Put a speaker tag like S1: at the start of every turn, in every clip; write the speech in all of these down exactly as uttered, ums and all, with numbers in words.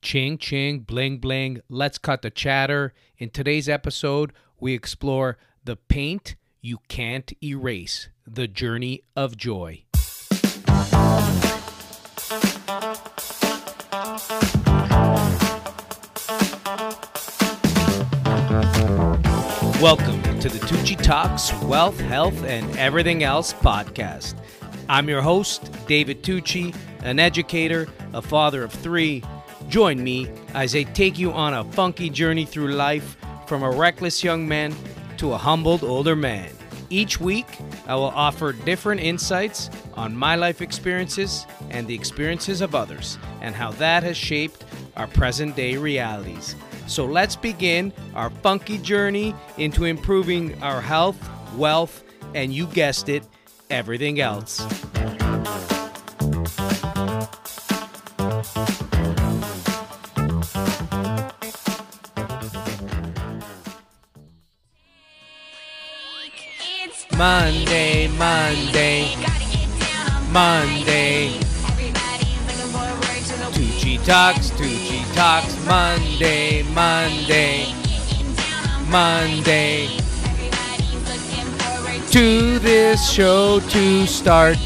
S1: Ching, ching, bling, bling. Let's cut the chatter. In today's episode, we explore the paint you can't erase, the journey of joy. Welcome to the Tucci Talks Wealth, Health, and Everything Else podcast. I'm your host, David Tucci, an educator, a father of three. Join me as I take you on a funky journey through life from a reckless young man to a humbled older man. Each week, I will offer different insights on my life experiences and the experiences of others and how that has shaped our present-day realities. So let's begin our funky journey into improving our health, wealth, and you guessed it, everything else. Monday, Monday, Monday. Tucci Talks, Tucci Talks, Monday, Monday, Monday. To this show to start.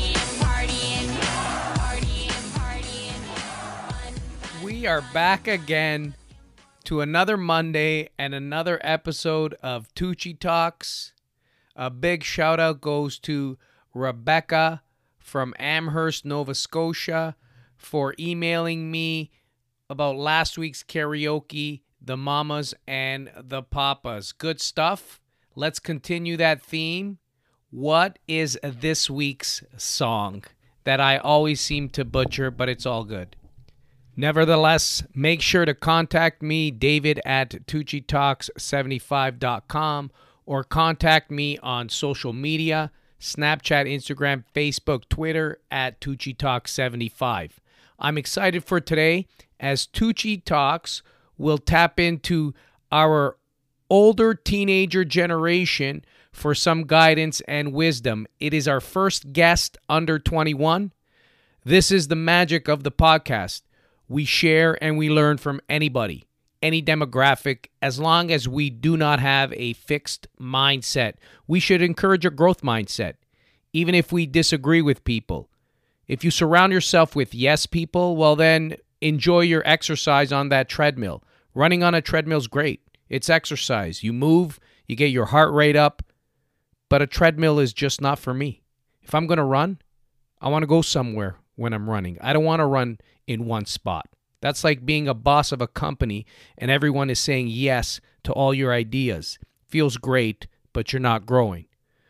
S1: We are back again to another Monday and another episode of Tucci Talks. A big shout out goes to Rebecca from Amherst, Nova Scotia, for emailing me about last week's karaoke, the mamas and the papas. Good stuff. Let's continue that theme. What is this week's song that I always seem to butcher, but it's all good? Nevertheless, make sure to contact me, David at tucci talks seventy-five dot com, or contact me on social media, Snapchat, Instagram, Facebook, Twitter, at Tucci Talks seventy-five. I'm excited for today as Tucci Talks will tap into our older teenager generation for some guidance and wisdom. It is our first guest under twenty-one. This is the magic of the podcast. We share and we learn from anybody, any demographic, as long as we do not have a fixed mindset. We should encourage a growth mindset, even if we disagree with people. If you surround yourself with yes people, well then enjoy your exercise on that treadmill. Running on a treadmill is great. It's exercise. You move, you get your heart rate up, but a treadmill is just not for me. If I'm going to run, I want to go somewhere when I'm running. I don't want to run in one spot. That's like being a boss of a company and everyone is saying yes to all your ideas. Feels great, but you're not growing.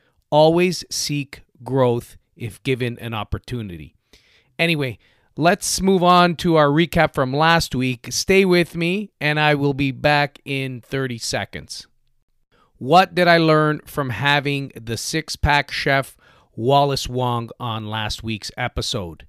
S1: Always seek growth if given an opportunity. Anyway, let's move on to our recap from last week. Stay with me and I will be back in thirty seconds. What did I learn from having the six-pack chef Wallace Wong on last week's episode?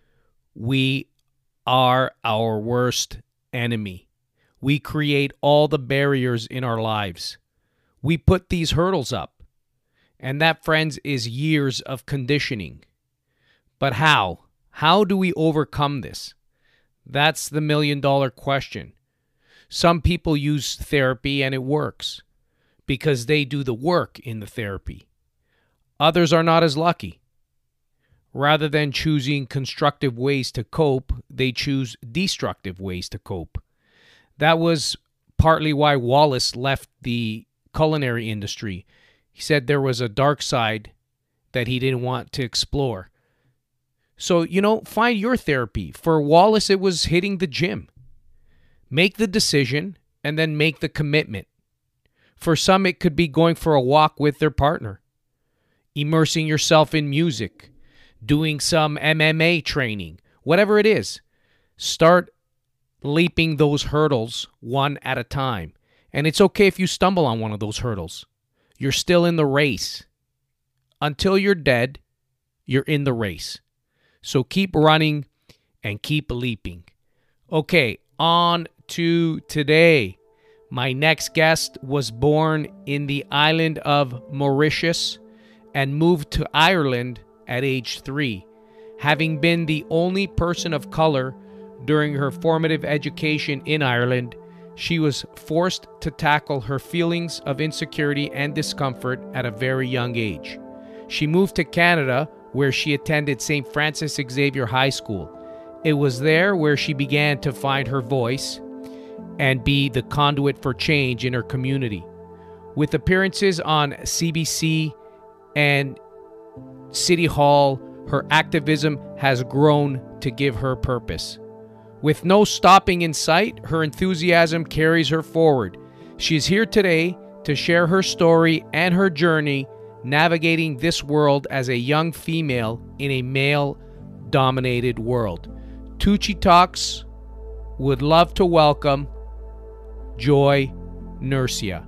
S1: We are our worst enemy. We create all the barriers in our lives. We put these hurdles up. And that, friends, is years of conditioning. But how? How do we overcome this? That's the million-dollar question. Some people use therapy and it works because they do the work in the therapy. Others are not as lucky. Rather than choosing constructive ways to cope, they choose destructive ways to cope. That was partly why Wallace left the culinary industry. He said there was a dark side that he didn't want to explore. So, you know, find your therapy. For Wallace, it was hitting the gym. Make the decision and then make the commitment. For some, it could be going for a walk with their partner, immersing yourself in music, doing some M M A training, whatever it is. Start leaping those hurdles one at a time. And it's okay if you stumble on one of those hurdles. You're still in the race. Until you're dead, you're in the race. So keep running and keep leaping. Okay, on to today. My next guest was born in the island of Mauritius and moved to Ireland at age three, having been the only person of color During her formative education in Ireland, she was forced to tackle her feelings of insecurity and discomfort at a very young age. She moved to Canada, where she attended Saint Francis Xavier High School. It was there where she began to find her voice and be the conduit for change in her community. With appearances on C B C and City Hall, her activism has grown to give her purpose. With no stopping in sight, her enthusiasm carries her forward. She is here today to share her story and her journey navigating this world as a young female in a male-dominated world. Tucci Talks would love to welcome Joy Nursia.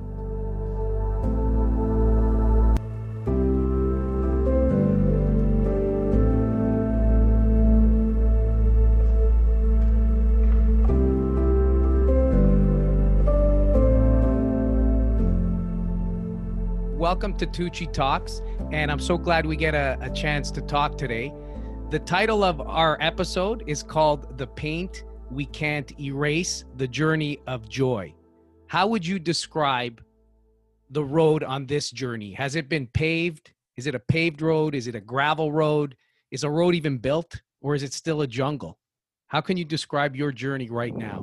S1: Welcome to Tucci Talks, and I'm so glad we get a, a chance to talk today. The title of our episode is called The Paint We Can't Erase, The Journey of Joy. How would you describe the road on this journey? Has it been paved? Is it a paved road? Is it a gravel road? Is a road even built, or is it still a jungle? How can you describe your journey right now?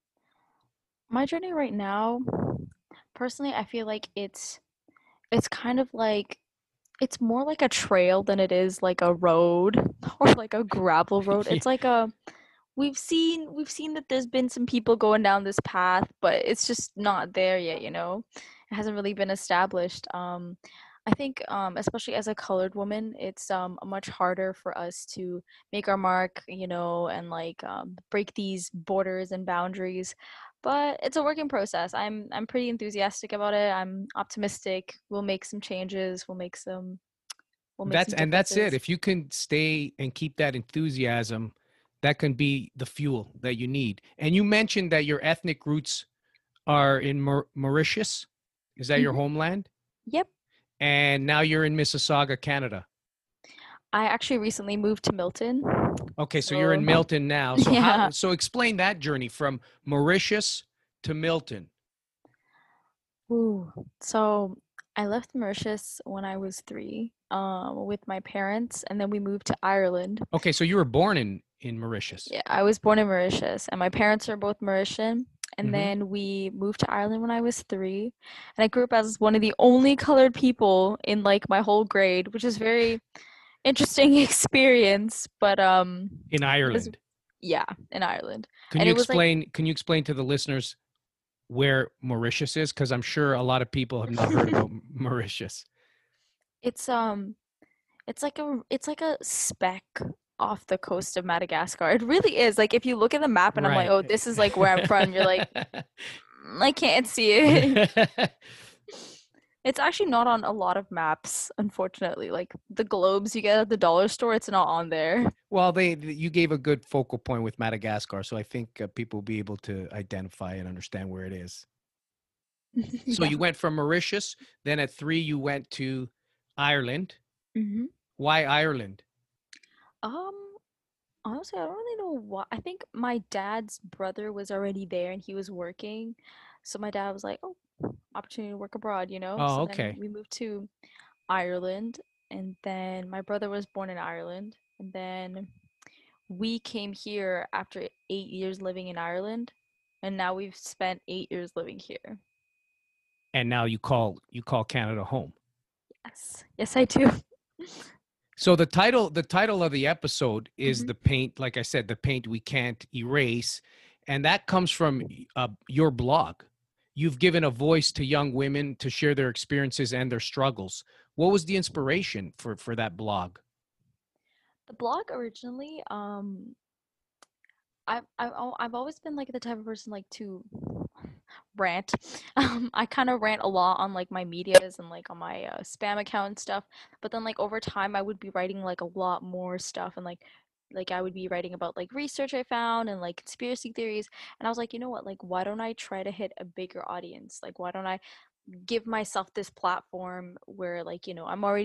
S2: My journey right now, personally, I feel like it's it's kind of like it's more like a trail than it is like a road or like a gravel road.
S1: Yeah.
S2: It's like a we've seen we've seen that there's been some people going down this path, but it's just not there yet, you know. It hasn't really been established. Um I think um especially as a colored woman, it's um much harder for us to make our mark, you know, and like um break these borders and boundaries. But it's a working process. I'm I'm pretty enthusiastic about it. I'm optimistic. We'll make some changes. We'll make some we'll make
S1: That's
S2: some
S1: and that's it.
S2: differences.
S1: If you can stay and keep that enthusiasm, that can be the fuel that you need. And you mentioned that your ethnic roots are in Maur- Mauritius. Is that your
S2: Hmm.
S1: homeland?
S2: Yep.
S1: And now you're in Mississauga, Canada.
S2: I actually recently moved to Milton.
S1: Okay, so you're
S2: So
S1: in Milton now. So how
S2: yeah.
S1: so explain that journey from Mauritius to Milton.
S2: Ooh. So I left Mauritius when I was three, um, with my parents, and then we moved to Ireland.
S1: Okay, so you were born in in Mauritius.
S2: Yeah, I was born in Mauritius, and my parents are both Mauritian. And
S1: Mhm.
S2: then we moved to Ireland when I was three, and I grew up as one of the only colored people in like my whole grade, which is very interesting experience. But um,
S1: In
S2: it was
S1: Ireland.
S2: yeah, in Ireland,
S1: Can
S2: and
S1: you
S2: it was like
S1: explain can you explain to the listeners where Mauritius is? Because I'm sure a lot of people have not heard about Mauritius.
S2: it's um It's like a it's like a speck off the coast of Madagascar. It really is. Like if you look at the map and I'm like,
S1: Right.
S2: "Oh, this is like where I'm from." You're like, "Mm, I can't see it." It's actually not on a lot of maps, unfortunately. Like the globes you get at the dollar store, it's not on there.
S1: Well, they you gave a good focal point with Madagascar, so I think uh, people will be able to identify and understand where it is. So
S2: Yeah.
S1: you went from Mauritius, then at three you went to Ireland.
S2: Hmm.
S1: Why Ireland?
S2: Um, Honestly, I don't really know what. I think my dad's brother was already there and he was working. So my dad was like, "Oh, opportunity to work abroad, you know?"
S1: Oh,
S2: So then
S1: okay.
S2: we moved to Ireland, and then my brother was born in Ireland, and then we came here after eight years living in Ireland, and now we've spent eight years living here.
S1: And now you call you call Canada home.
S2: Yes, yes, I do.
S1: So the title the title of the episode is
S2: Hmm.
S1: The Paint, like I said, The Paint We Can't Erase, and that comes from uh, your blog. You've given a voice to young women to share their experiences and their struggles. What was the inspiration for for that blog?
S2: The blog originally, um, I've I've al- I've always been like the type of person like to rant. Um, I kind of rant a lot on like my medias and like on my uh, spam account and stuff. But then like over time, I would be writing like a lot more stuff and like like I would be writing about like research I found and like conspiracy theories. And I was like, you know what? Like, why don't I try to hit a bigger audience? Like, why don't I give myself this platform where like you know I'm already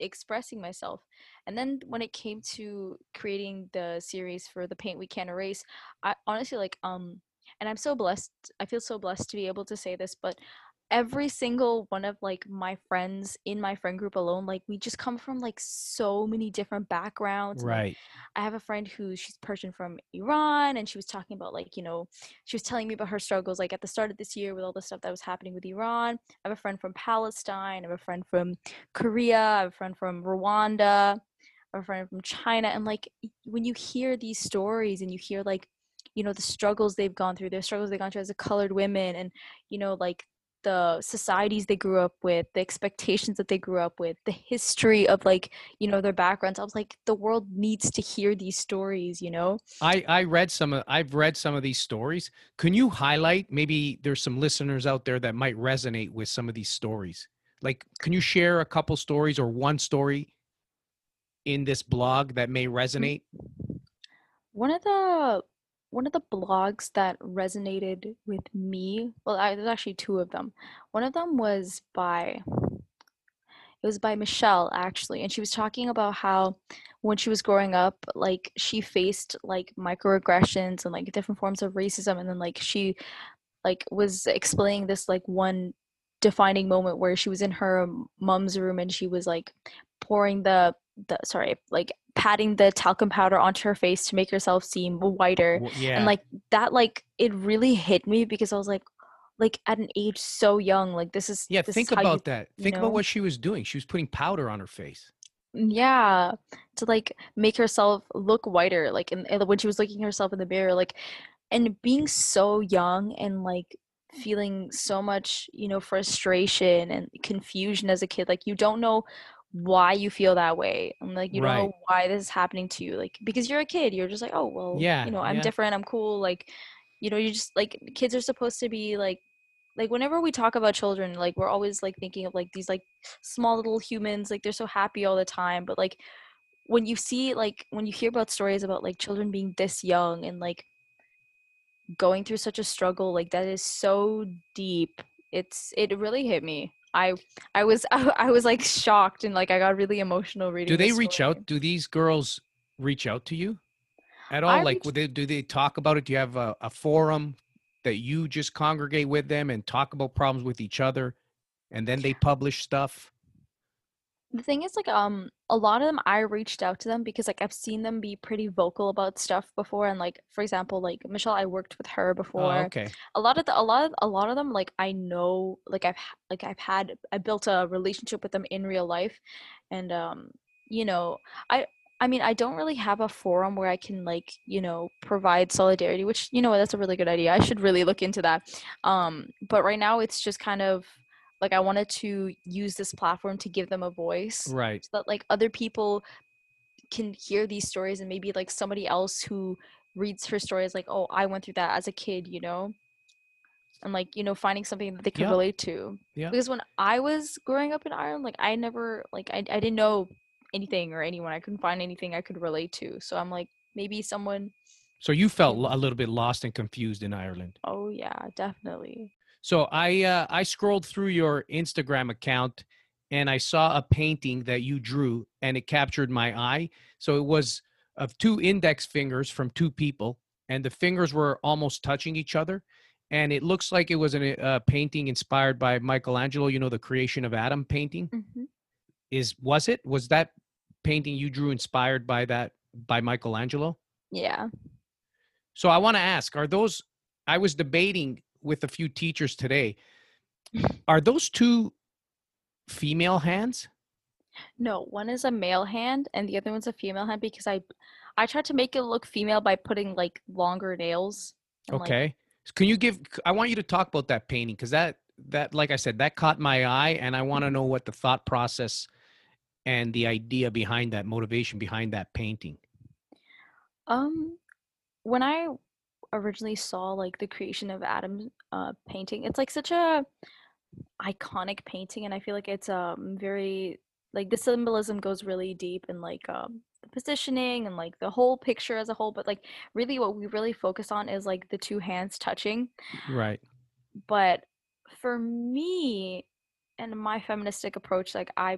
S2: expressing myself. And then when it came to creating the series for The Paint We Can't Erase, I honestly like um and I'm so blessed, I feel so blessed to be able to say this, but every single one of like my friends in my friend group alone, like we just come from like so many different backgrounds. And like
S1: Right.
S2: I have a friend who she's Persian from Iran, and she was talking about like, you know, she was telling me about her struggles like at the start of this year with all the stuff that was happening with Iran. I have a friend from Palestine, I have a friend from Korea, I have a friend from Rwanda, I have a friend from China. And like when you hear these stories and you hear like, you know, the struggles they've gone through, the struggles they've gone through as a colored women, and you know, like the societies they grew up with, the expectations that they grew up with, the history of like, you know, their backgrounds. I was like, the world needs to hear these stories, you know?
S1: I I read some of I've read some of these stories. Can you highlight, maybe there's some listeners out there that might resonate with some of these stories? Like, can you share a couple stories or one story in this blog that may
S2: Mhm.
S1: resonate?
S2: One of the one of the blogs that resonated with me, well, I, there's actually two of them. One of them was by it was by Michelle actually, and she was talking about how when she was growing up, like she faced like microaggressions and like different forms of racism, and then like she like was explaining this like one defining moment where she was in her mom's room and she was like pouring the the sorry like patting the talcum powder onto her face to make herself seem whiter.
S1: Well,
S2: And
S1: yeah.
S2: like that, like it really hit me because I was like like at an age so young, like this is
S1: Yeah,
S2: this is
S1: think
S2: how you
S1: about that.
S2: you
S1: Think about
S2: know
S1: what she was doing. She was putting powder on her face.
S2: yeah, to like make herself look whiter, like in, in- when she was looking at herself in the mirror, like, and being so young and like feeling so much, you know, frustration and confusion as a kid. Like you don't know why you feel that way, and like you don't know
S1: Right.
S2: why this is happening to you. Like because you're a kid, you're just like, oh well,
S1: Yeah,
S2: you know, I'm
S1: yeah.
S2: different, I'm cool. Like, you know, you just like kids are supposed to be like like whenever we talk about children, like we're always like thinking of like these like small little humans, like they're so happy all the time. But like when you see like when you hear about stories about like children being this young and like going through such a struggle, like that is so deep. It's it really hit me. I I was I, I was like shocked, and like I got really emotional
S1: Do
S2: reading the
S1: they reach
S2: story.
S1: out? Do these girls reach out to you at all?
S2: I
S1: Like,
S2: reached
S1: would they, do they talk about it? Do you have a, a forum that you just congregate with them and talk about problems with each other, and then they publish stuff?
S2: The thing is like um a lot of them I reached out to them because like I've seen them be pretty vocal about stuff before. And like for example like Michelle, I worked with her
S1: Oh,
S2: before.
S1: okay.
S2: A lot of the a lot of a lot of them like I know, like I've h- like I've had I built a relationship with them in real life. And um you know I I mean I don't really have a forum where I can like you know provide solidarity, which you know what, that's a really good idea. I should really look into that. Um but right now it's just kind of like I wanted to use this platform to give them a voice
S1: Right.
S2: so that like other people can hear these stories, and maybe like somebody else who reads her stories like, oh, I went through that as a kid, you know? And like, you know, finding something that they could
S1: Yep.
S2: relate to.
S1: Yep.
S2: Because when I was growing up in Ireland, like I never like I I didn't know anything or anyone. I couldn't find anything I could relate to. So I'm like, maybe someone
S1: So you felt
S2: can.
S1: lo- a little bit lost and confused in Ireland.
S2: Oh yeah, definitely.
S1: So I uh, I scrolled through your Instagram account and I saw a painting that you drew and it captured my eye. So it was of two index fingers from two people and the fingers were almost touching each other. And it looks like it was a uh, painting inspired by Michelangelo, you know, the Creation of Adam painting.
S2: Hmm.
S1: Is was it? Was that painting you drew inspired by that by Michelangelo?
S2: Yeah.
S1: So I want to ask, are those, I was debating with a few teachers today, are those two female hands?
S2: No, one is a male hand and the other one's a female hand because I I tried to make it look female by putting like longer nails and like
S1: Okay. Can you give, I want you to talk about that painting because that, that, like I said, that caught my eye and I want to
S2: Mhm.
S1: know what the thought process and the idea behind that, motivation behind that painting.
S2: um when I originally saw like the Creation of Adam uh painting, it's like such a iconic painting, and I feel like it's um very like the symbolism goes really deep in like um the positioning and like the whole picture as a whole. But like really what we really focus on is like the two hands touching.
S1: Right.
S2: But for me and my feministic approach, like I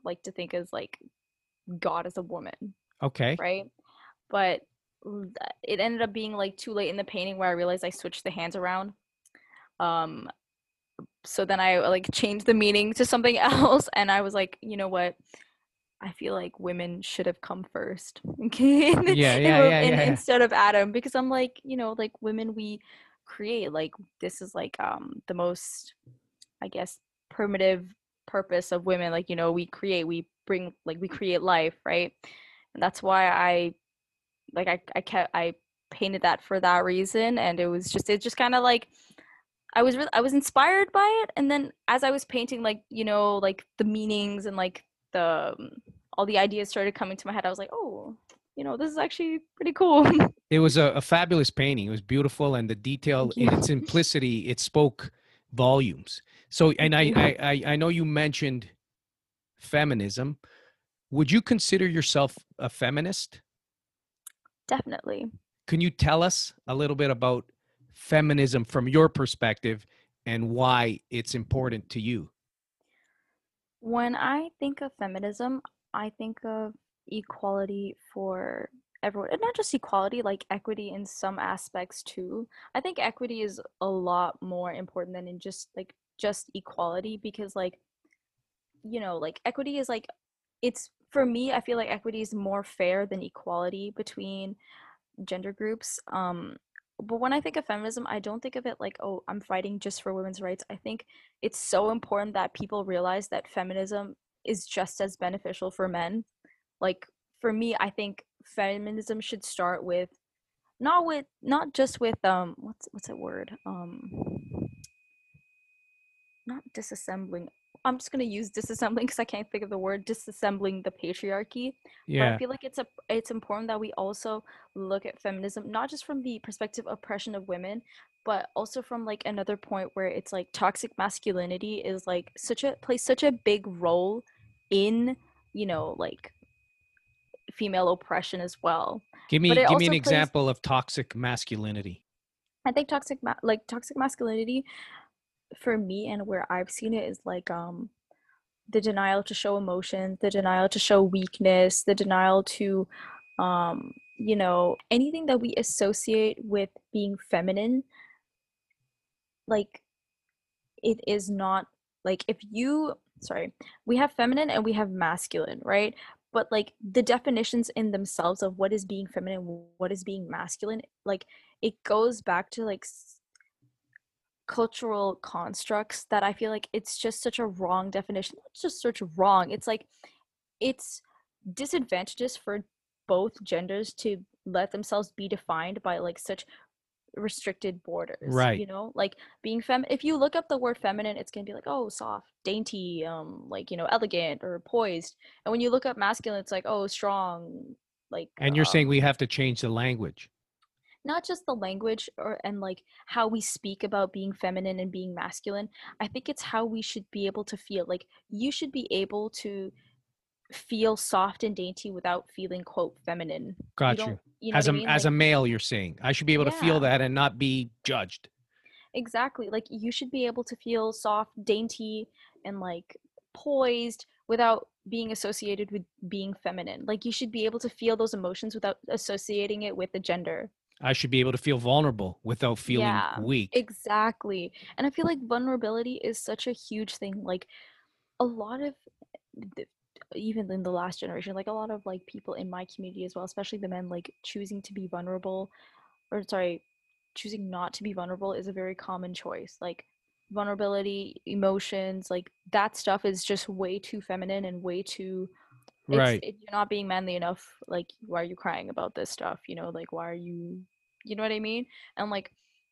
S2: like to think as like God as a woman,
S1: Okay.
S2: right? But it ended up being like too late in the painting where I realized I switched the hands around. Um, so then I like changed the meaning to something else, and I was like, you know what? I feel like women should have come first, okay, in,
S1: Yeah,
S2: in,
S1: yeah, yeah,
S2: in,
S1: yeah, yeah.
S2: instead of Adam, because I'm like, you know, like women we create, like this is like um the most, I guess, primitive purpose of women. Like, you know, we create, we bring, like we create life, right? And that's why I like I I kept I painted that for that reason, and it was just it just kind of like I was really I was inspired by it, and then as I was painting, like you know, like the meanings and like the um, all the ideas started coming to my head. I was like, oh, you know, this is actually pretty cool.
S1: It was a, a fabulous painting. It was beautiful, and the detail
S2: Thank
S1: in its
S2: you.
S1: simplicity, it spoke volumes. So, and
S2: Thank
S1: I,
S2: you.
S1: I, I I know you mentioned feminism. Would you consider yourself a feminist?
S2: Definitely.
S1: Can you tell us a little bit about feminism from your perspective and why it's important to you?
S2: When I think of feminism, I think of equality for everyone, and not just equality, like equity in some aspects too. I think equity is a lot more important than in just like just equality because like, you know, like equity is like it's for me, I feel like equity is more fair than equality between gender groups. Um, but when I think of feminism, I don't think of it like, oh, I'm fighting just for women's rights. I think it's so important that people realize that feminism is just as beneficial for men. Like for me, I think feminism should start with not with not just with um what's what's that word? Um not disassembling. I'm just gonna use disassembling because I can't think of the word disassembling the patriarchy. But I
S1: Yeah.
S2: feel like it's a it's important that we also look at feminism not just from the perspective of oppression of women, but also from like another point where it's like toxic masculinity is like such a plays such a big role in you know like female oppression as well.
S1: Give
S2: But
S1: me
S2: it
S1: give me an
S2: also plays
S1: example of toxic masculinity.
S2: I think toxic ma- like toxic masculinity for me and where I've seen it is like um the denial to show emotion, the denial to show weakness, the denial to, um, you know, anything that we associate with being feminine, like it is not like if you, sorry, we have feminine and we have masculine, right? But like the definitions in themselves of what is being feminine, what is being masculine, like it goes back to like cultural constructs that I feel like it's just such a wrong definition. It's just such wrong. It's like it's disadvantageous for both genders to let themselves be defined by like such restricted borders,
S1: Right.
S2: you know, like being fem if you look up the word feminine it's gonna be like oh soft dainty um like you know elegant or poised, and when you look up masculine it's like oh strong, like
S1: And you're saying
S2: um
S1: we have to change the language.
S2: not just the language or and like how we speak about being feminine and being masculine. I think it's how we should be able to feel like you should be able to feel soft and dainty without feeling quote feminine. You
S1: Got
S2: don't,
S1: you.
S2: you know what
S1: As
S2: I
S1: a
S2: mean?
S1: as
S2: Like
S1: a male, you're saying I should be able to feel
S2: yeah,
S1: that and not be judged.
S2: exactly. Like you should be able to feel soft, dainty and like poised without being associated with being feminine. Like you should be able to feel those emotions without associating it with the gender.
S1: I should be able to feel vulnerable without feeling
S2: Yeah,
S1: weak.
S2: exactly. And I feel like vulnerability is such a huge thing. Like a lot of the, even in the last generation, like a lot of like people in my community as well, especially the men, like choosing to be vulnerable, or sorry, choosing not to be vulnerable is a very common choice. Like vulnerability, emotions, like that stuff is just way too feminine and way too. It's
S1: Right.
S2: it, you're not being manly enough. Like why are you crying about this stuff? You know, like why are you, you know what I mean? And like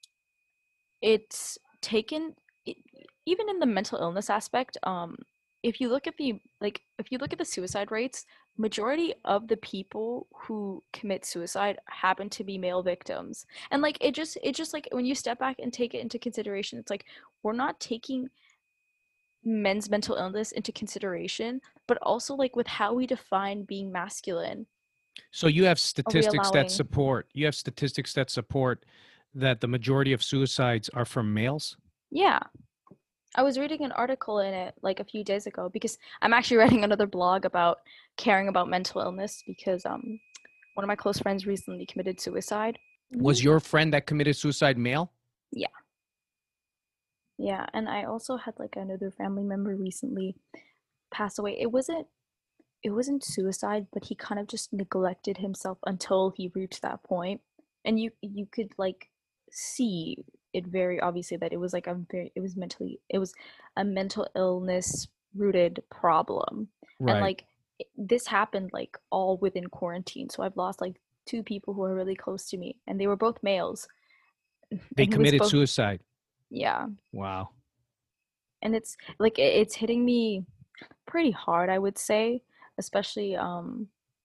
S2: it's taken e- even in the mental illness aspect, um if you look at the like if you look at the suicide rates, majority of the people who commit suicide happen to be male victims. And like it just it just like when you step back and take it into consideration, it's like we're not taking men's mental illness into consideration, but also like with how we define being masculine,
S1: So you have
S2: are we
S1: statistics that
S2: allowing.
S1: support you have statistics that support that the majority of suicides are from males?
S2: Yeah, I was reading an article in it like a few days ago because I'm actually writing another blog about caring about mental illness because um one of my close friends recently committed suicide.
S1: Was your friend that committed suicide male?
S2: Yeah. Yeah, and I also had like another family member recently pass away. It wasn't it wasn't suicide, but he kind of just neglected himself until he reached that point. And you you could like see it very obviously that it was like a very it was mentally it was a mental illness rooted problem. And
S1: Right.
S2: like it- this happened like all within quarantine. So I've lost like two people who are really close to me and they were both males.
S1: They
S2: And it was
S1: committed
S2: both
S1: suicide.
S2: yeah.
S1: Wow.
S2: And it's like it- it's hitting me pretty hard, I would say, especially um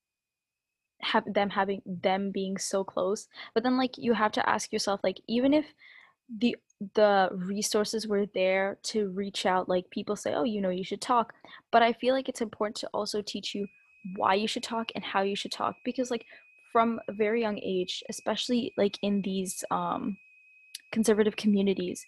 S2: have them having them being so close. But then like you have to ask yourself like even if the the resources were there to reach out, like people say, "Oh, you know, you should talk." But I feel like it's important to also teach you why you should talk and how you should talk because like from a very young age, especially like in these um conservative communities,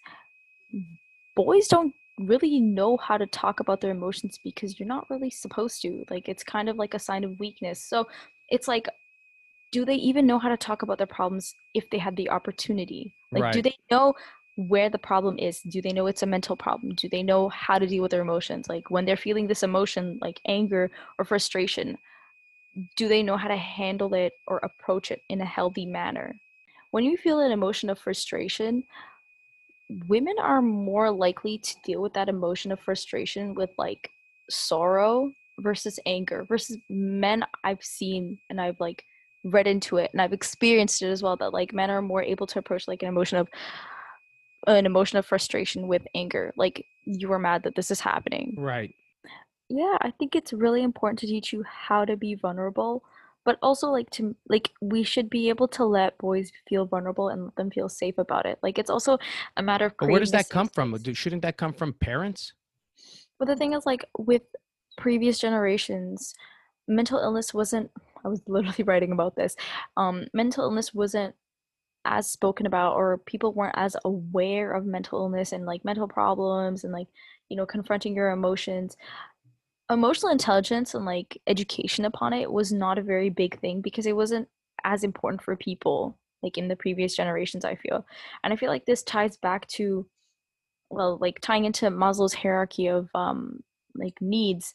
S2: boys don't really know how to talk about their emotions because you're not really supposed to. Like it's kind of like a sign of weakness. So it's like, do they even know how to talk about their problems if they had the opportunity? Like, do
S1: Right.
S2: they know where the problem is? Do they know it's a mental problem? Do they know how to deal with their emotions? Like when they're feeling this emotion, like anger or frustration, do they know how to handle it or approach it in a healthy manner? When you feel an emotion of frustration, women are more likely to deal with that emotion of frustration with like sorrow versus anger versus men I've seen and I've like read into it and I've experienced it as well that like men are more able to approach like an emotion of an emotion of frustration with anger like you were mad that this is happening.
S1: Right.
S2: Yeah, I think it's really important to teach you how to be vulnerable, but also like to like we should be able to let boys feel vulnerable and let them feel safe about it. Like it's also a matter of
S1: But where does
S2: creating a
S1: that
S2: safe
S1: come from?
S2: space.
S1: Do- Shouldn't that come from parents?
S2: But the thing is like with previous generations, mental illness wasn't I was literally writing about this. Um, mental illness wasn't as spoken about or people weren't as aware of mental illness and like mental problems and like, you know, confronting your emotions. Emotional intelligence and like education upon it was not a very big thing because it wasn't as important for people like in the previous generations, I feel. And I feel like this ties back to well, like tying into Maslow's hierarchy of um like needs.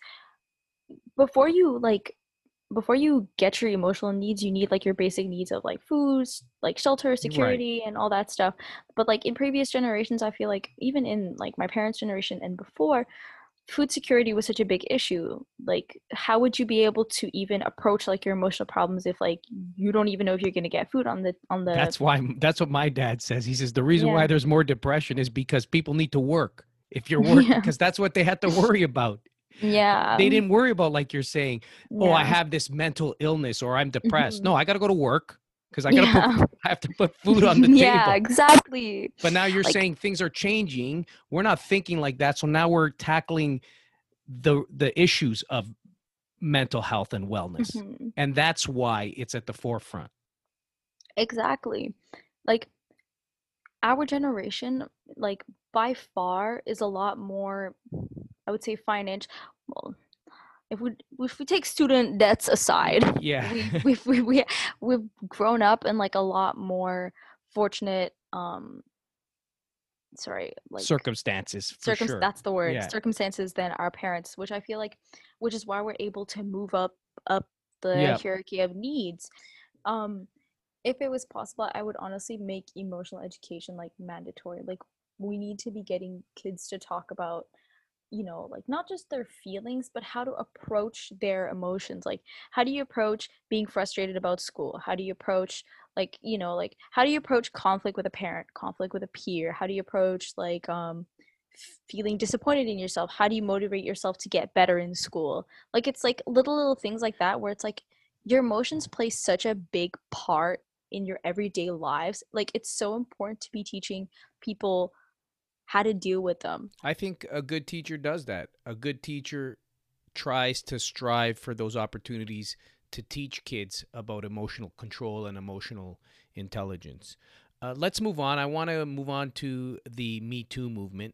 S2: Before you like before you get your emotional needs, you need like your basic needs of like foods, like shelter,
S1: Right.
S2: security, and all that stuff. But like in previous generations, I feel like even in like my parents' generation and before, food security was such a big issue. Like, how would you be able to even approach like your emotional problems if like you don't even know if you're gonna get food on the on the
S1: That's why that's what my dad says. He says the reason why
S2: yeah
S1: there's more depression is because people need to work. If you're working,
S2: yeah
S1: because that's what they had to worry about.
S2: yeah
S1: They didn't worry about like you're saying, "Oh, I
S2: yeah
S1: have this mental illness or I'm depressed."
S2: hmm
S1: No, I got to go to work because I got to put
S2: yeah
S1: I have to put food on the
S2: yeah
S1: table.
S2: exactly
S1: But now you're
S2: like
S1: saying things are changing. We're not thinking like that. So now we're tackling the the issues of mental health and wellness.
S2: mhm,
S1: And that's why it's at the forefront.
S2: exactly like our generation like by far is a lot more I would say financial well if we if we take student debts aside
S1: Yeah.
S2: we've we've we, we, we've grown up in like a lot more fortunate um sorry like
S1: Circumstances for
S2: circum
S1: sure.
S2: that's the word
S1: Yeah.
S2: circumstances than our parents which I feel like which is why we're able to move up up the
S1: Yeah.
S2: hierarchy of needs um if it was possible I would honestly make emotional education like mandatory like we need to be getting kids to talk about you know, like not just their feelings, but how to approach their emotions. Like, how do you approach being frustrated about school? How do you approach, like, you know, like, how do you approach conflict with a parent, conflict with a peer? How do you approach, like, um, feeling disappointed in yourself? How do you motivate yourself to get better in school? Like, it's like little, little things like that where it's like your emotions play such a big part in your everyday lives. Like, it's so important to be teaching people how to deal with them.
S1: I think a good teacher does that. A good teacher tries to strive for those opportunities to teach kids about emotional control and emotional intelligence. Uh, let's move on. I want to move on to the Me Too movement.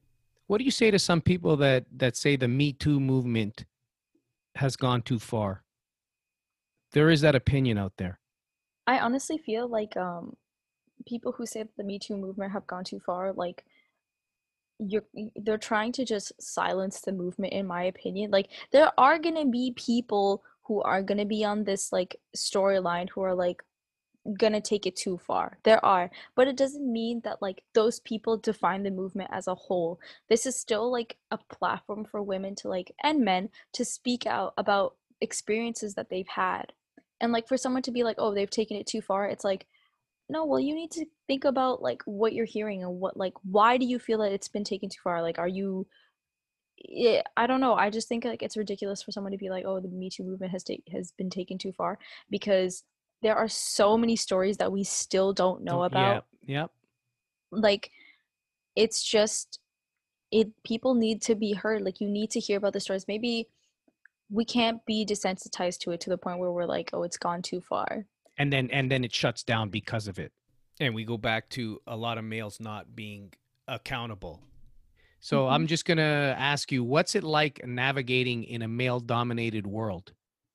S1: What do you say to some people that that say the Me Too movement has gone too far? There is that opinion out there.
S2: I honestly feel like um people who say that the Me Too movement have gone too far, like you're they're trying to just silence the movement, in my opinion. Like there are gonna be people who are gonna be on this like storyline who are like gonna take it too far. There are, but it doesn't mean that like those people define the movement as a whole. This is still like a platform for women to like, and men to speak out about experiences that they've had. And like for someone to be like, oh, they've taken it too far, it's like, no, well, you need to think about like what you're hearing and what like why do you feel that it's been taken too far? Like, are you? Yeah, I don't know. I just think like it's ridiculous for someone to be like, "Oh, the Me Too movement has ta- has been taken too far," because there are so many stories that we still don't know
S1: Don't, yeah,
S2: about.
S1: yep.
S2: Like, it's just it. People need to be heard. Like, you need to hear about the stories. Maybe we can't be desensitized to it to the point where we're like, "Oh, it's gone too far."
S1: And then and then it shuts down because of it. And we go back to a lot of males not being accountable. So
S2: Hmm.
S1: I'm just going to ask you, what's it like navigating in a male dominated world?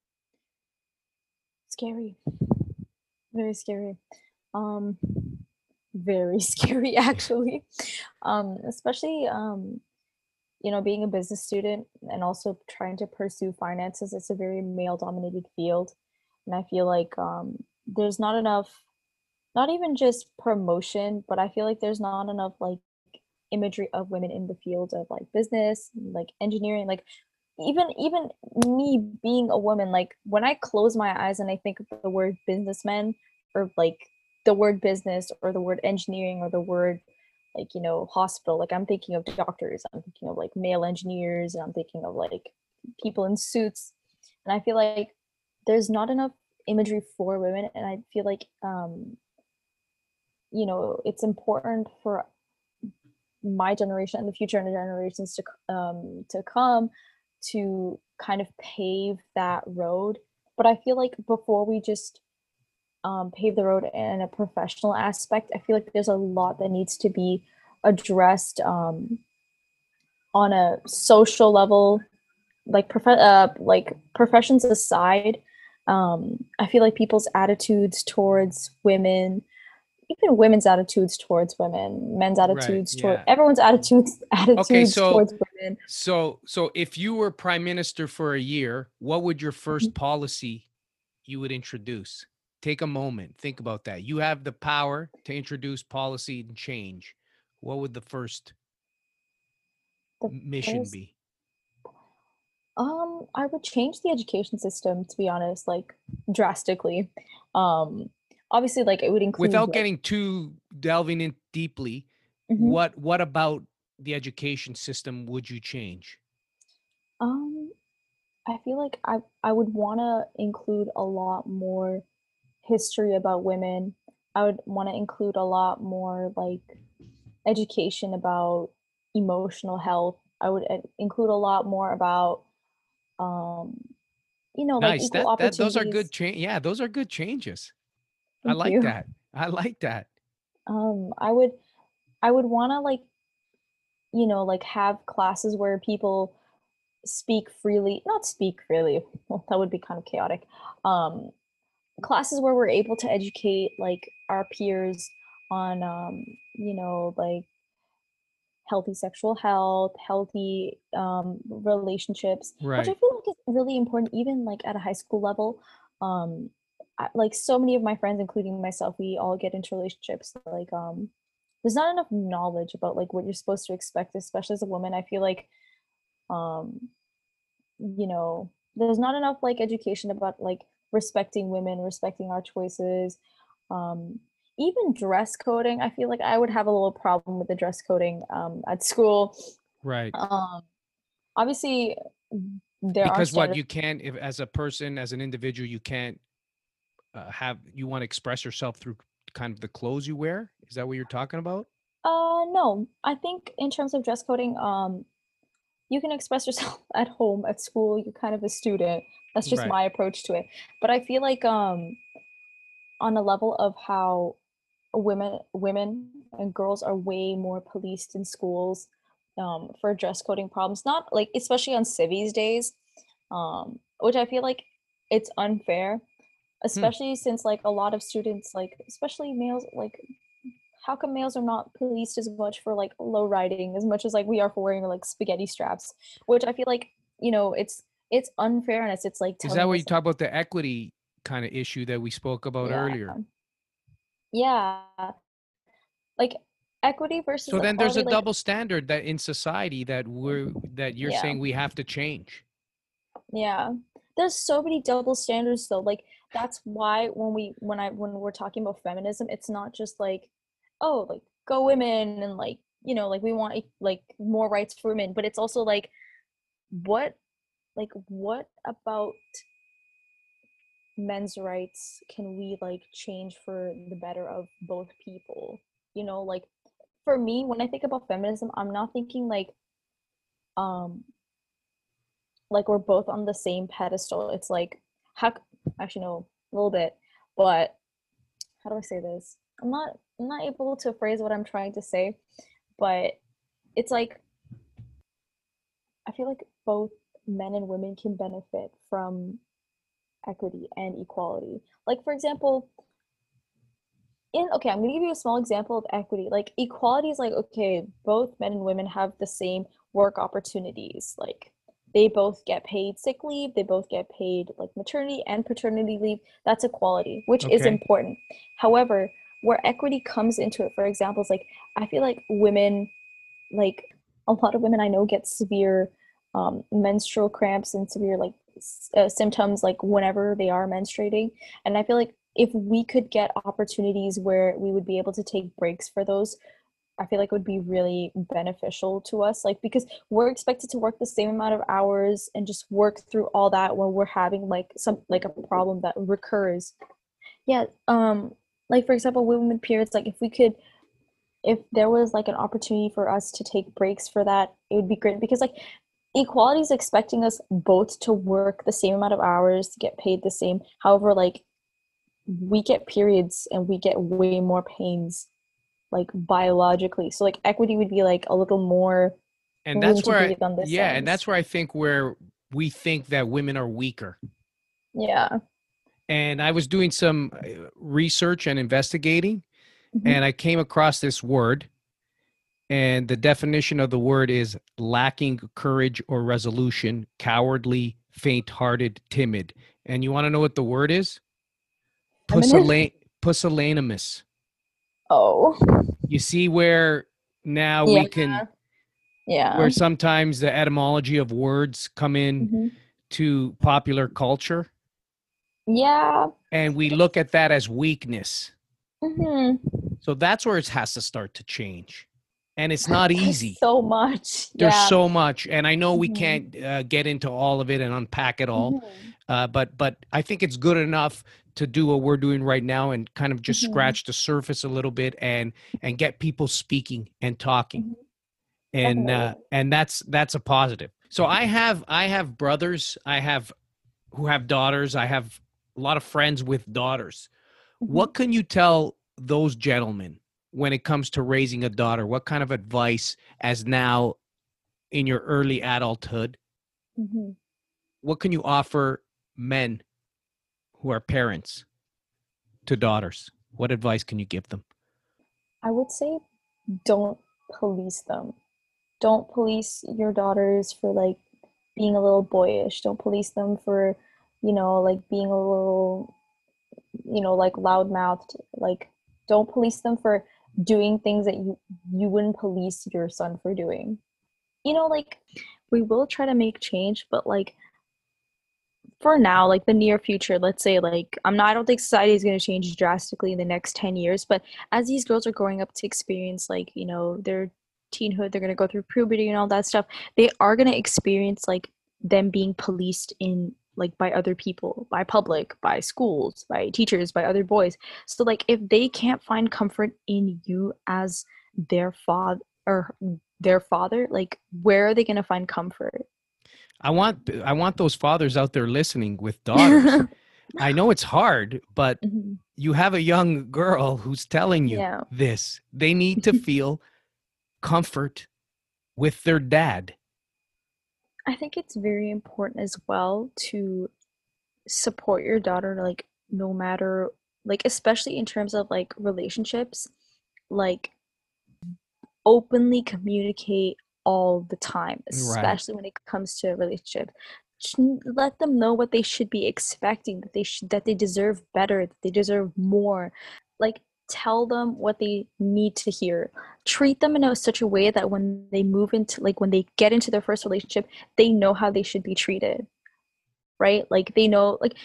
S2: Scary, very scary. Um, very scary actually. Um, especially um you know, being a business student and also trying to pursue finances, it's a very male dominated field. And I feel like um, there's not enough, not even just promotion, but I feel like there's not enough like imagery of women in the field of like business, like engineering, like even even me being a woman, like when I close my eyes and I think of the word businessmen or like the word business or the word engineering or the word like you know hospital, like I'm thinking of doctors, I'm thinking of like male engineers, and I'm thinking of like people in suits. And I feel like there's not enough imagery for women, and I feel like um you know it's important for my generation and the future generations to um to come to kind of pave that road. But I feel like before we just um, pave the road in a professional aspect, I feel like there's a lot that needs to be addressed um, on a social level, like prof- uh, like professions aside. Um, I feel like people's attitudes towards women, even women's attitudes towards women, men's
S1: Right.
S2: attitudes toward
S1: Yeah.
S2: everyone's attitudes
S1: Okay,
S2: attitudes
S1: so
S2: towards women.
S1: so so if you were prime minister for a year, what would your first policy you would introduce? Take a moment, think about that. You have the power to introduce policy and change. What would the first
S2: The
S1: mission
S2: first,
S1: be?
S2: um, I would change the education system, to be honest, like drastically. Um, Obviously, like it would include
S1: Without
S2: like,
S1: getting too delving in deeply,
S2: mhm.
S1: what what about the education system would you change?
S2: um, I feel like I I would want to include a lot more history about women. I would want to include a lot more like education about emotional health. I would uh, include a lot more about um, you know, like
S1: Nice.
S2: equal
S1: That that those are good
S2: opportunities.
S1: change. Yeah, those are good changes. I
S2: Thank
S1: like
S2: you.
S1: that. I like that.
S2: Um, I would I would want to like, you know, like have classes where people speak freely, not speak freely. Well, that would be kind of chaotic. Um, Classes where we're able to educate like our peers on um, you know, like healthy sexual health, healthy um, relationships, which I
S1: Right.
S2: feel like is really important even like at a high school level. Um, I, like so many of my friends, including myself, we all get into relationships. Like, um, there's not enough knowledge about like what you're supposed to expect, especially as a woman. I feel like, um, you know, there's not enough like education about like respecting women, respecting our choices. Um, Even dress coding, I feel like I would have a little problem with the dress coding um, at school.
S1: Right.
S2: Um, Obviously, there are
S1: Because what
S2: standards.
S1: you can't, if as a person, as an individual, you can't uh, have you want to express yourself through kind of the clothes you wear. Is that what you're talking about?
S2: Uh, no, I think in terms of dress coding, um, you can express yourself at home, at school. You're kind of a student. That's just
S1: Right.
S2: my approach to it. But I feel like um, on a level of how women women and girls are way more policed in schools, um, for dress coding problems, not like especially on civies days, um, which I feel like it's unfair,
S1: Hmm.
S2: especially since like a lot of students, like especially males, like how come males are not policed as much for like low riding as much as like we are for wearing like spaghetti straps, which I feel like, you know, it's it's unfairness. It's like
S1: Is that
S2: telling
S1: what you
S2: us
S1: talk about, the equity kind of issue that we spoke about
S2: yeah,
S1: earlier?
S2: yeah, like equity versus
S1: So then there's
S2: equality,
S1: a
S2: like
S1: double standard that in society that we're that you're
S2: yeah,
S1: saying we have to change.
S2: yeah. There's so many double standards though. Like that's why when we when I when we're talking about feminism, it's not just like, oh, like go women and like, you know, like we want like more rights for women, but it's also like what like what about men's rights can we like change for the better of both people? You know, like for me, when I think about feminism, I'm not thinking like um like we're both on the same pedestal. It's like how actually no, a little bit, but how do I say this? I'm not I'm not able to phrase what I'm trying to say, but it's like I feel like both men and women can benefit from equity and equality. Like for example, in okay, I'm gonna give you a small example of equity. Like equality is like okay, both men and women have the same work opportunities. Like they both get paid sick leave, they both get paid like maternity and paternity leave. That's equality, which is
S1: Okay.
S2: important. However, where equity comes into it, for example, is like I feel like women, like a lot of women I know get severe um, menstrual cramps and severe like s- uh, symptoms like whenever they are menstruating, and I feel like if we could get opportunities where we would be able to take breaks for those, I feel like it would be really beneficial to us. Like because we're expected to work the same amount of hours and just work through all that when we're having like some like a problem that recurs. Yeah, um, like for example, women with periods, like if we could if there was like an opportunity for us to take breaks for that, it would be great because like equality is expecting us both to work the same amount of hours to get paid the same. However, like we get periods and we get way more pains like biologically. So like equity would be like a little more
S1: And
S2: room
S1: that's
S2: to
S1: where I
S2: breathe on this
S1: yeah, and
S2: sense.
S1: that's where I think where we think that women are weaker.
S2: Yeah.
S1: And I was doing some uh, research and investigating,
S2: Hmm.
S1: and I came across this word, and the definition of the word is lacking courage or resolution, cowardly, faint-hearted, timid. And you want to know what the word is?
S2: Feminine.
S1: Pusillan- pusillanimous.
S2: Oh.
S1: You see where now
S2: Yeah.
S1: we can,
S2: Yeah.
S1: where sometimes the etymology of words come in
S2: Hmm.
S1: to popular culture,
S2: Yeah.
S1: and we look at that as weakness.
S2: Hmm.
S1: So that's where it has to start to change. And it's not
S2: There's
S1: easy.
S2: so much.
S1: There's
S2: Yeah.
S1: so much, and I know we
S2: Hmm.
S1: can't uh, get into all of it and unpack it all,
S2: Hmm.
S1: uh, but but I think it's good enough to do what we're doing right now and kind of just
S2: Hmm.
S1: scratch the surface a little bit and and get people speaking and talking,
S2: Hmm.
S1: and
S2: Definitely.
S1: uh, and that's that's a positive. So I have I have brothers, I have who have daughters, I have a lot of friends with daughters.
S2: Hmm.
S1: What can you tell those gentlemen when it comes to raising a daughter? What kind of advice, as now in your early adulthood,
S2: Hmm.
S1: what can you offer men who are parents to daughters? What advice can you give them?
S2: I would say don't police them. Don't police your daughters for like being a little boyish. Don't police them for, you know, like being a little, you know, like loudmouthed. Like don't police them for doing things that you you wouldn't police your son for doing. You know, like we will try to make change, but like for now, like the near future, let's say like I'm not I don't think society is going to change drastically in the next ten years, but as these girls are growing up to experience like, you know, their teenhood, they're going to go through puberty and all that stuff. They are going to experience like them being policed in like by other people, by public, by schools, by teachers, by other boys. So like if they can't find comfort in you as their father or their father, like where are they going to find comfort?
S1: I want I want those fathers out there listening with daughters. I know it's hard, but
S2: Mhm.
S1: you have a young girl who's telling you
S2: Yeah.
S1: this. They need to feel comfort with their dad?
S2: I think it's very important as well to support your daughter, like no matter, like especially in terms of like relationships, like openly communicate all the time,
S1: Right.
S2: especially when it comes to a relationship. Sh- Let them know what they should be expecting, that they should, that they deserve better, that they deserve more. Like tell them what they need to hear. Treat them in a, such a way that when they move into, like when they get into their first relationship, they know how they should be treated, right? Like they know, like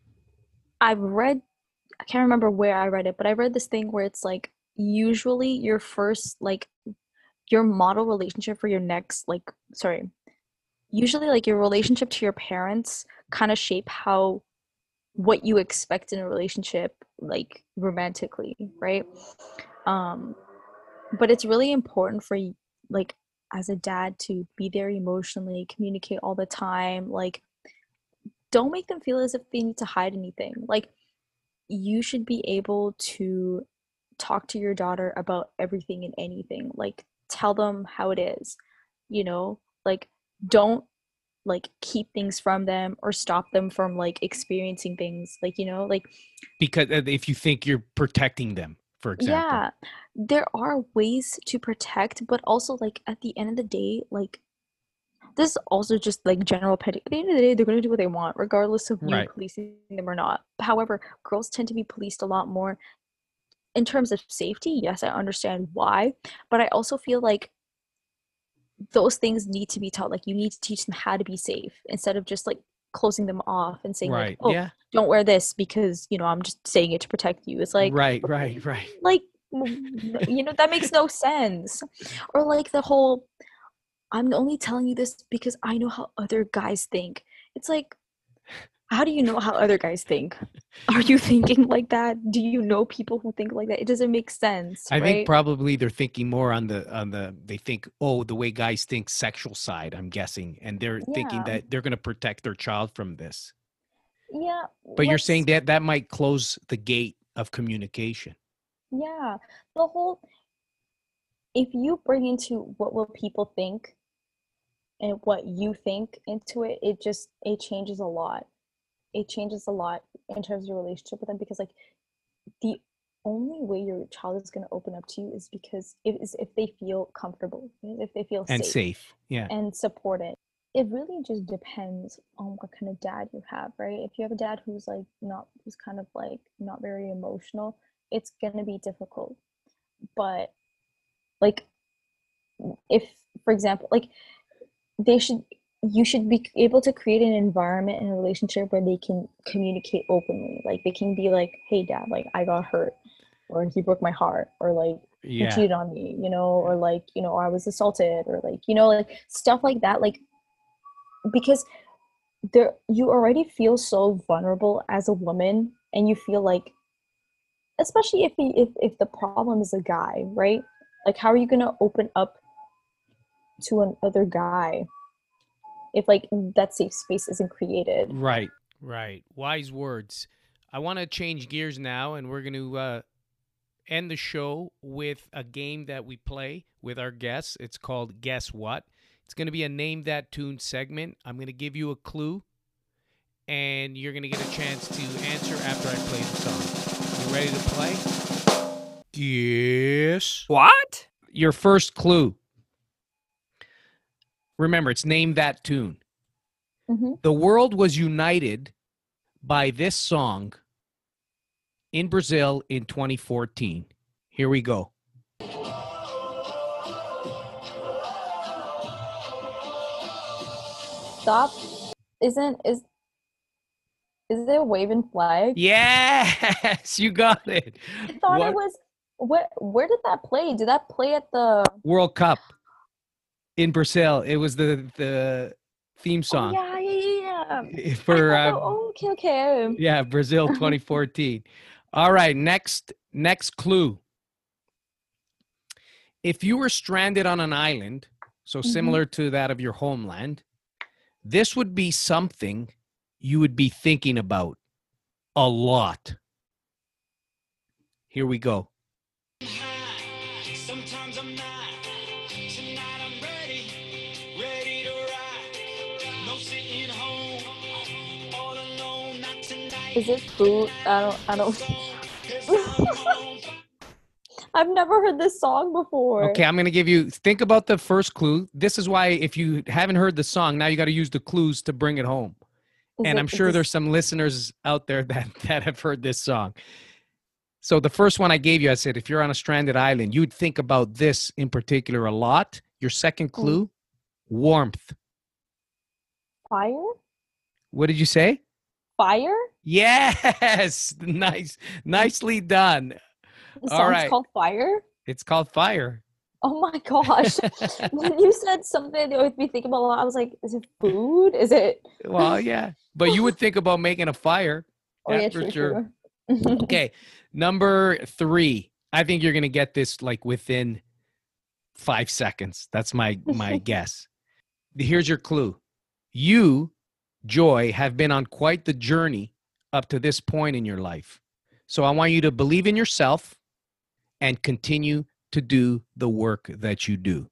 S2: I've read, I can't remember where I read it, but I read this thing where it's like usually your first, like your model relationship for your next, like, sorry, usually like your relationship to your parents kind of shape how, what you expect in a relationship, like romantically, right? Um, but it's really important for you, like as a dad, to be there emotionally, communicate all the time. Like, don't make them feel as if they need to hide anything. Like, you should be able to talk to your daughter about everything and anything. Like, tell them how it is, you know? Like, don't like keep things from them or stop them from like experiencing things, like, you know, like
S1: Because uh, if you think you're protecting them, for example.
S2: yeah, there are ways to protect, but also like at the end of the day, like this is also just like general petty. At the end of the day, they're going to do what they want, regardless of you
S1: Right.
S2: policing them or not. However, girls tend to be policed a lot more in terms of safety. Yes, I understand why, but I also feel like those things need to be taught. Like you need to teach them how to be safe instead of just like closing them off and saying like,
S1: Right.
S2: "Oh,
S1: Yeah.
S2: don't wear this because, you know, I'm just saying it to protect you." It's like,
S1: Right. Right. Right.
S2: like you know, that makes no sense. Or like the whole, "I'm only telling you this because I know how other guys think." It's like, how do you know how other guys think? Are you thinking like that? Do you know people who think like that? It doesn't make sense,
S1: I think
S2: right?
S1: probably they're thinking more on the on the they think, oh, the way guys think sexual side, I'm guessing. And they're thinking
S2: Yeah.
S1: that they're gonna protect their child from this.
S2: Yeah,
S1: But you're saying
S2: let's
S1: that that might close the gate of communication.
S2: yeah. The whole, if you bring into what will people think and what you think into it, it just it changes a lot. It changes a lot in terms of your relationship with them, because like the only way your child is going to open up to you is because it is if they feel comfortable, if they feel
S1: And
S2: safe
S1: safe. Yeah.
S2: and supported. It really just depends on what kind of dad you have, right? If you have a dad who's like not, who's kind of like not very emotional, it's going to be difficult. But like if, for example, like they should, you should be able to create an environment in a relationship where they can communicate openly. Like they can be like, "Hey dad, like I got hurt, or he broke my heart, or like he
S1: Yeah.
S2: cheated on me, you know, or like, you know, I was assaulted, or like, you know, like stuff like that." Like because there, you already feel so vulnerable as a woman, and you feel like, especially if he, if if the problem is a guy, right? Like how are you going to open up to another guy if like that safe space isn't created?
S1: Right. Right. Wise words. I want to change gears now, and we're going to uh, end the show with a game that we play with our guests. It's called Guess What? It's going to be a Name That Tune segment. I'm going to give you a clue, and you're going to get a chance to answer after I play the song. You ready to play? Yes.
S3: What?
S1: Your first clue. Remember, it's Name That Tune.
S2: Mm-hmm.
S1: The world was united by this song in Brazil in twenty fourteen. Here we go.
S2: Stop. Isn't is is it a waving flag?
S1: Yes, you got it.
S2: I thought it
S1: What
S2: was. What? Where did that play? Did that play at the?
S1: World Cup in Brazil? It was the the theme
S2: Oh
S1: song
S2: yeah, yeah, yeah, yeah. I
S1: for
S2: thought that.
S1: uh,
S2: Oh, okay, okay.
S1: yeah, Brazil twenty fourteen. All right, next next clue. If you were stranded on an island, so
S2: Mm-hmm.
S1: similar to that of your homeland, this would be something you would be thinking about a lot. Here we go.
S3: Sometimes I'm not. Tonight I'm ready.
S2: Is it food? I don't. I don't. I've never heard this song before.
S1: Okay, I'm going to give you, think about the first clue. This is why if you haven't heard the song, now you got to use the clues to bring it home.
S2: Is
S1: and
S2: it,
S1: I'm sure
S2: this,
S1: there's some listeners out there that, that have heard this song. So the first one I gave you, I said, if you're on a stranded island, you'd think about this in particular a lot. Your second clue, mm. warmth.
S2: Fire?
S1: What did you say?
S2: Fire?
S1: Yes. Nice. Nicely done.
S2: The song's All right. called Fire?
S1: It's called Fire.
S2: Oh my gosh. When you said something that would be thinking about a lot, I was like, is it food? Is it?
S1: Well, yeah. But you would think about making a fire.
S2: Oh, yeah, true, sure.
S1: true. Okay. Number three. I think you're going to get this like within five seconds. That's my, my guess. Here's your clue. You, Joy, have been on quite the journey up to this point in your life. So I want you to believe in yourself and continue to do the work that you do.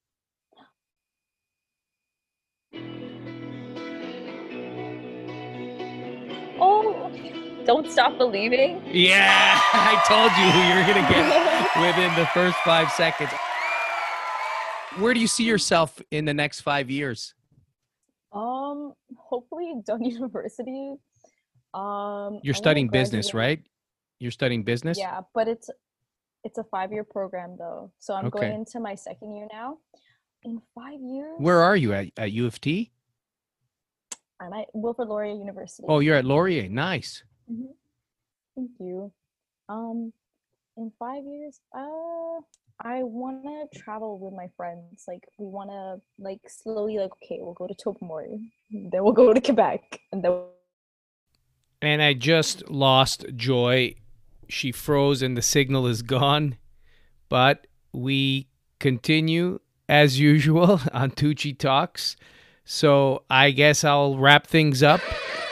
S2: Oh, Don't Stop Believing?
S1: Yeah, I told you who you're going to get within the first five seconds. Where do you see yourself in the next five years?
S2: Um, hopefully done university. Um,
S1: You're studying business, right? You're studying business?
S2: Yeah, but it's it's a five-year program though. So I'm
S1: Okay.
S2: going into my second year now. In five years.
S1: Where are you at? At U of T?
S2: I'm at Wilfrid Laurier University.
S1: Oh, you're at Laurier. Nice.
S2: Mm-hmm. Thank you. Um, in five years, uh, I want to travel with my friends. Like, we want to, like, slowly, like, okay, we'll go to Tobermory, then we'll go to Quebec, and then.
S1: And I just lost Joy. She froze and the signal is gone. But we continue as usual on Tucci Talks. So I guess I'll wrap things up.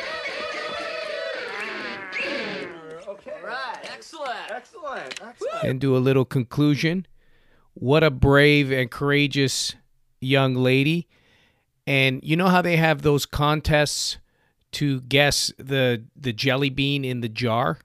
S3: Okay. All right. Excellent. Excellent. Excellent.
S1: And do a little conclusion. What a brave and courageous young lady. And you know how they have those contests to guess the the jelly bean in the jar?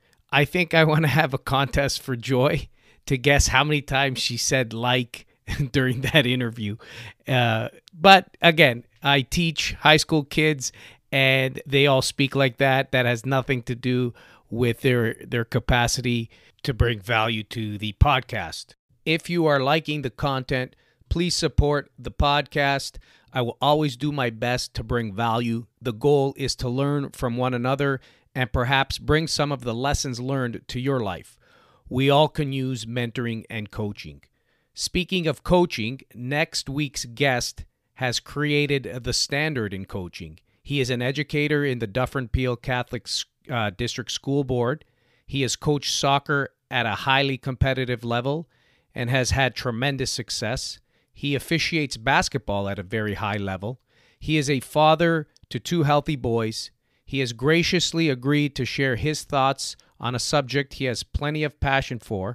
S1: I think I want to have a contest for Joy to guess how many times she said like during that interview. Uh, but again, I teach high school kids and they all speak like that. That has nothing to do with their their capacity to bring value to the podcast. If you are liking the content, please support the podcast. I will always do my best to bring value. The goal is to learn from one another and perhaps bring some of the lessons learned to your life. We all can use mentoring and coaching. Speaking of coaching, next week's guest has created the standard in coaching. He is an educator in the Dufferin-Peel Catholic uh, District School Board. He has coached soccer at a highly competitive level and has had tremendous success. He officiates basketball at a very high level. He is a father to two healthy boys. He has graciously agreed to share his thoughts on a subject he has plenty of passion for.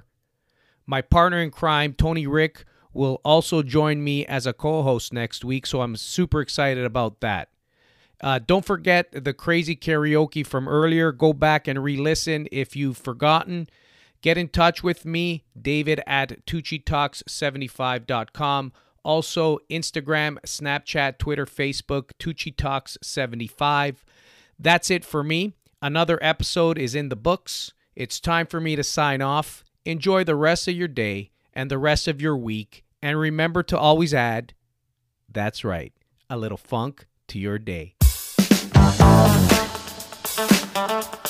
S1: My partner in crime, Tony Rick, will also join me as a co-host next week, so I'm super excited about that. Uh, don't forget the crazy karaoke from earlier. Go back and re-listen if you've forgotten. Get in touch with me, David at tucci talks seventy-five dot com. Also, Instagram, Snapchat, Twitter, Facebook, tucci talks seventy-five. That's it for me. Another episode is in the books. It's time for me to sign off. Enjoy the rest of your day and the rest of your week. And remember to always add, that's right, a little funk to your day.